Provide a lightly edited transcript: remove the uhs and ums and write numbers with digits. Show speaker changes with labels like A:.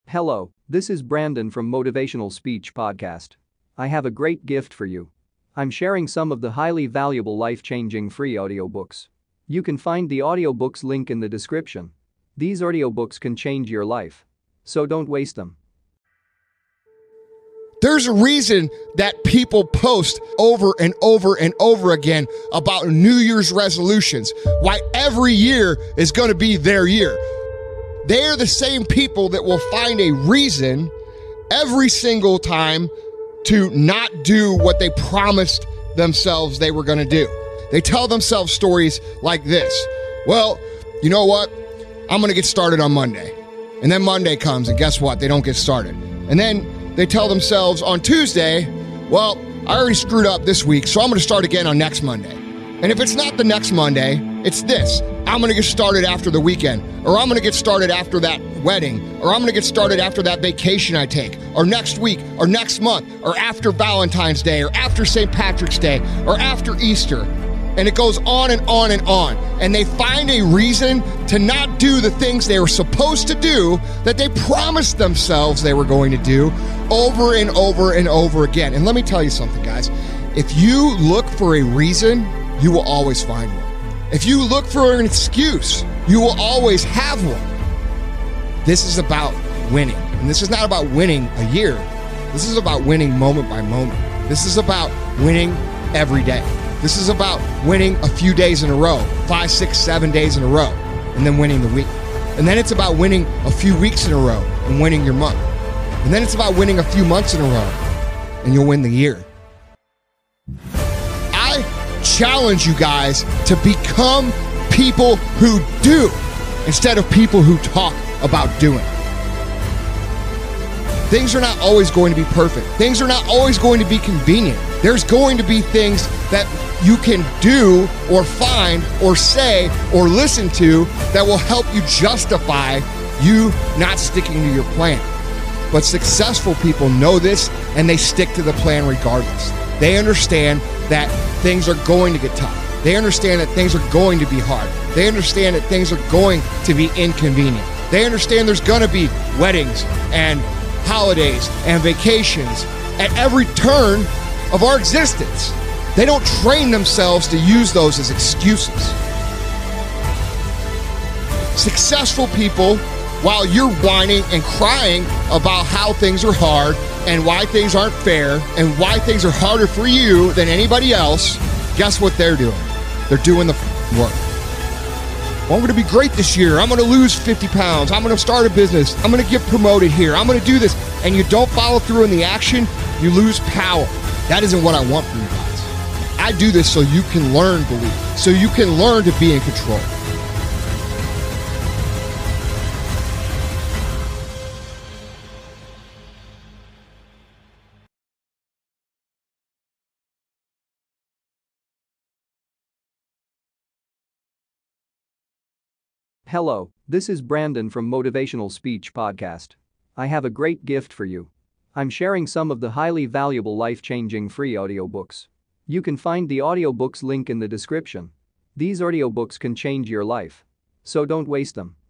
A: Hello, this is Brandon from Motivational Speech Podcast. I have a great gift for you. I'm sharing some of the highly valuable life-changing free audiobooks. You can find the audiobooks link in the description. These audiobooks can change your life. So don't waste them.
B: There's a reason that people post over and over and over again about New Year's resolutions, why every year is going to be their year. They're the same people that will find a reason every single time to not do what they promised themselves they were going to do. They tell themselves stories like this. Well, you know what? I'm going to get started on Monday. And then Monday comes and guess what? They don't get started. And then they tell themselves on Tuesday, well, I already screwed up this week, so I'm going to start again on next Monday. And if it's not the next Monday, it's this. I'm going to get started after the weekend, or I'm going to get started after that wedding, or I'm going to get started after that vacation I take, or next week, or next month, or after Valentine's Day, or after St. Patrick's Day, or after Easter. And it goes on and on and on. And they find a reason to not do the things they were supposed to do that they promised themselves they were going to do over and over and over again. And let me tell you something, guys. If you look for a reason, you will always find one. If you look for an excuse, you will always have one. This is about winning. And this is not about winning a year. This is about winning moment by moment. This is about winning every day. This is about winning a few days in a row, 5, 6, 7 days in a row, and then winning the week. And then it's about winning a few weeks in a row and winning your month. And then it's about winning a few months in a row, and you'll win the year. I challenge you guys to become people who do instead of people who talk about doing. Things are not always going to be perfect. Things are not always going to be convenient. There's going to be things that you can do or find or say or listen to that will help you justify you not sticking to your plan. But successful people know this and they stick to the plan regardless. They understand that things are going to get tough. They understand that things are going to be hard. They understand that things are going to be inconvenient. They understand there's going to be weddings and holidays and vacations at every turn of our existence. They don't train themselves to use those as excuses. Successful people, while you're whining and crying about how things are hard and why things aren't fair and why things are harder for you than anybody else, guess what they're doing? They're doing the work. Well, I'm going to be great this year. I'm going to lose 50 pounds. I'm going to start a business. I'm going to get promoted here. I'm going to do this. And you don't follow through in the action, you lose power. That isn't what I want for you guys. I do this so you can learn belief, so you can learn to be in control.
A: Hello, this is Brandon from Motivational Speech Podcast. I have a great gift for you. I'm sharing some of the highly valuable life-changing free audiobooks. You can find the audiobooks link in the description. These audiobooks can change your life. So don't waste them.